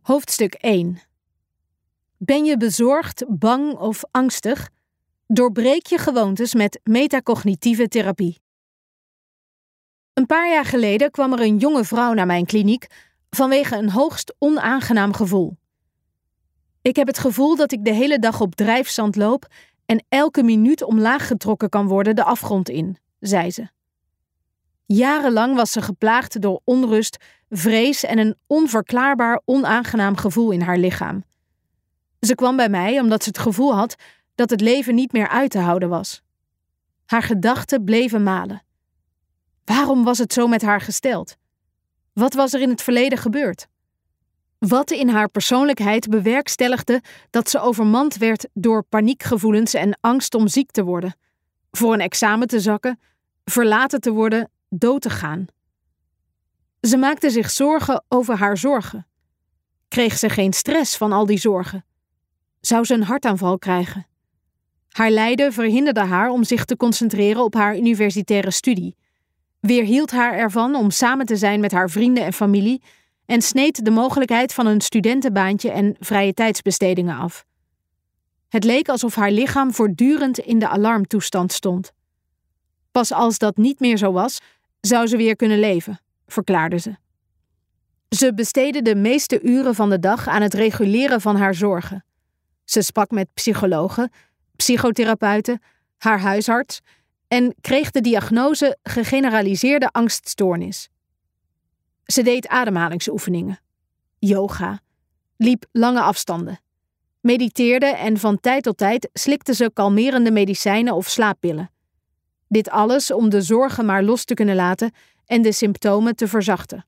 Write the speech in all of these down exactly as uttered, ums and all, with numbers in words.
Hoofdstuk één. Ben je bezorgd, bang of angstig? Doorbreek je gewoontes met metacognitieve therapie. Een paar jaar geleden kwam er een jonge vrouw naar mijn kliniek vanwege een hoogst onaangenaam gevoel. Ik heb het gevoel dat ik de hele dag op drijfzand loop en elke minuut omlaag getrokken kan worden de afgrond in, zei ze. Jarenlang was ze geplaagd door onrust, vrees en een onverklaarbaar onaangenaam gevoel in haar lichaam. Ze kwam bij mij omdat ze het gevoel had dat het leven niet meer uit te houden was. Haar gedachten bleven malen. Waarom was het zo met haar gesteld? Wat was er in het verleden gebeurd? Wat in haar persoonlijkheid bewerkstelligde dat ze overmand werd door paniekgevoelens en angst om ziek te worden, voor een examen te zakken, verlaten te worden, dood te gaan? Ze maakte zich zorgen over haar zorgen. Kreeg ze geen stress van al die zorgen? Zou ze een hartaanval krijgen? Haar lijden verhinderde haar om zich te concentreren op haar universitaire studie, weerhield haar ervan om samen te zijn met haar vrienden en familie en sneed de mogelijkheid van een studentenbaantje en vrije tijdsbestedingen af. Het leek alsof haar lichaam voortdurend in de alarmtoestand stond. Pas als dat niet meer zo was, zou ze weer kunnen leven, verklaarde ze. Ze besteedde de meeste uren van de dag aan het reguleren van haar zorgen. Ze sprak met psychologen, psychotherapeuten, haar huisarts en kreeg de diagnose gegeneraliseerde angststoornis. Ze deed ademhalingsoefeningen, yoga, liep lange afstanden, mediteerde en van tijd tot tijd slikte ze kalmerende medicijnen of slaappillen. Dit alles om de zorgen maar los te kunnen laten en de symptomen te verzachten.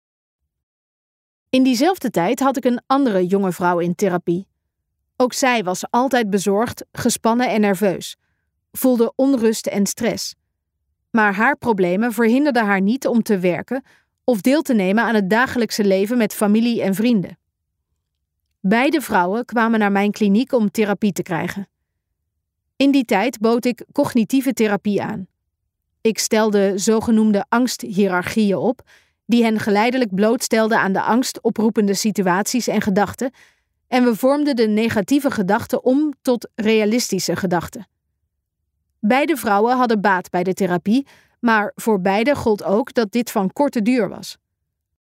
In diezelfde tijd had ik een andere jonge vrouw in therapie. Ook zij was altijd bezorgd, gespannen en nerveus, voelde onrust en stress. Maar haar problemen verhinderden haar niet om te werken of deel te nemen aan het dagelijkse leven met familie en vrienden. Beide vrouwen kwamen naar mijn kliniek om therapie te krijgen. In die tijd bood ik cognitieve therapie aan. Ik stelde zogenoemde angsthiërarchieën op, die hen geleidelijk blootstelden aan de angst oproepende situaties en gedachten, en we vormden de negatieve gedachten om tot realistische gedachten. Beide vrouwen hadden baat bij de therapie, maar voor beide gold ook dat dit van korte duur was.